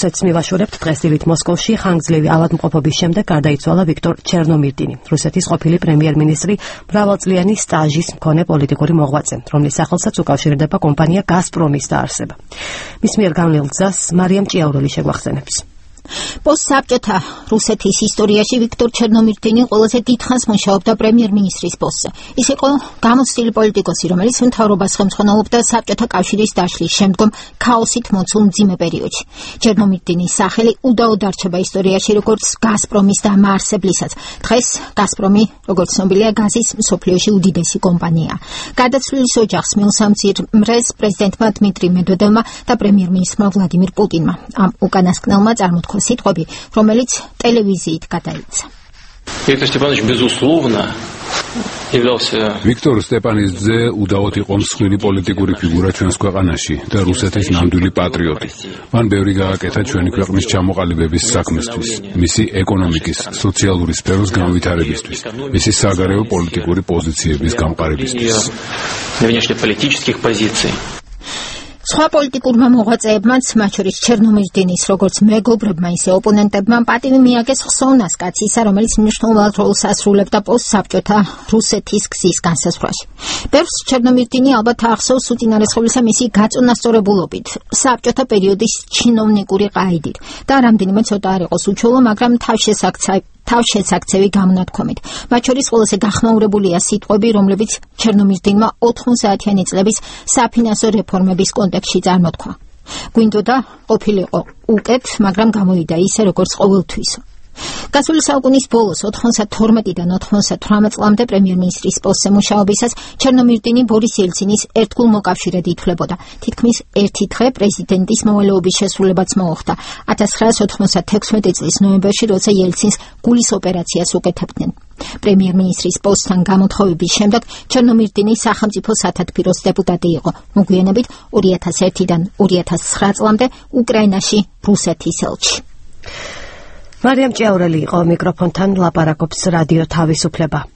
რუსეთს მივაშორებთ. დღესდღეობით მოსკოვში ხანგრძლივი ავადმყოფობის შემდეგ გარდაიცვალა ვიქტორ ჩერნომირდინი, რუსეთის ყოფილი პრემიერ-მინისტრი, მრავალწლიანი სტაჟის მქონე პოლიტიკური მოღვაწე, რომლის სახელსაც უკავშირდება კომპანია გაზპრომის დაარსება. მის მიერ განვლილ გზას მარიამ ჭიაურელი შეგვახსენებს. Постსაბჭოთა რუსეთის ისტორიაში ვიქტორ ჩერნომირდინი ყველაზე დიდხანს მუშაობდა პრემიერ-მინისტრის პოსტზე. ის იყო გამოცდილი პოლიტიკოსი, რომელიც მთავრობას ხელმძღვანელობდა საბჭოთა კავშირის დაშლის შემდგომ ქაოსით მოცულ მძიმე პერიოდში. ჩერნომირდინის სახელი უდაოდ არჩება ისტორიაში როგორც გაზპრომის დამაარსებლისას. დღეს გაზპრომი, როგორც ცნობილია, გაზის მსოფლიოში უდიდესი კომპანიაა. გადაცვლილის ოჯახს მილსამძიმრეს პრეზიდენტმა დმიტრი მედვედევმა და პრემიერ-მინისტრმა ვლადიმირ პუტინმა. ამ უკანასკნელმა წარმოთქვა სიტყვები, რომელიც ტელევიზიით გადაიცა. Виктор Степанович, безусловно, являлся... Виктор Степаნის ძე უდაოდ იყო მსხვილი პოლიტიკური ფიგურა ჩვენს ქვეყანაში და რუსეთის ნამდვილი პატრიოტი. მან ბევრი გააკეთა ჩვენი ქვეყნის ჩამოყალიბების საქმესთვის, მისი ეკონომიკის, სოციალური სფეროს განვითარებისთვის, მისი საგარეო პოლიტიკური პოზიციების გამყარებისთვის. внешнеполитических позиций. სხვა პოლიტიკურმა მოღვაწეებმაც, მათ შორის ჩერნომირდინის როგორც მეგობრებმა, ისე ოპონენტებმა პატივი მიაგეს ხსოვნას კაცისა, რომელიც მნიშვნელოვან როლს ასრულებდა პოსტსაბჭოთა რუსეთის გზის განსაზღვრაში. ბევრს ჩერნომირდინი ალბათ ახსოვს უწინარესხობლისა მისი გაწონასწორებულობით, საბჭოთა პერიოდის ჩინოვნიკური ყაიდით და რამდენიმე ცოტა არ იყოს უჩვეულო, მაგრამ თავშესაქცევი გამონათქვამით. მათ შორის ყველაზე გახმაურებულია სიტყვები, რომლებიც ჩერნომირდინმა 90-იანი წლების საფინანსო რეფორმების კონტექსტში წარმოთქვა. გვინდოდა ყოფილიყო უკეთ, მაგრამ გამოიდა ისე, როგორც ყოველთვისო. გასული საუკუნის ბოლოს 92-დან 98 წლამდე პრემიერ-მინისტრის პოსტზე მუშაობისას ჩერნომირდინი ბორის ელცინის ერთგულ მოკავშირედ ითვლებოდა. თითქმის ერთი დღე პრეზიდენტის მოვალეობის შესრულებაც მოუხდა 1996 წლის ნოემბერში, როცა ელცინს გულის ოპერაციას უკეთებდნენ. პრემიერ-მინისტრის პოსტთან გამოთხოვების შემდეგ ჩერნომირდინი სახელმწიფო სათათბიროს დეპუტატი იყო. მოგვიანებით 2001-დან 2009 წლამდე უკრაინაში რუსეთის ელჩი. მარიამ ჭიაურელი იყო მიკროფონთან ლაპარაკობს რადიო თავისუფლება.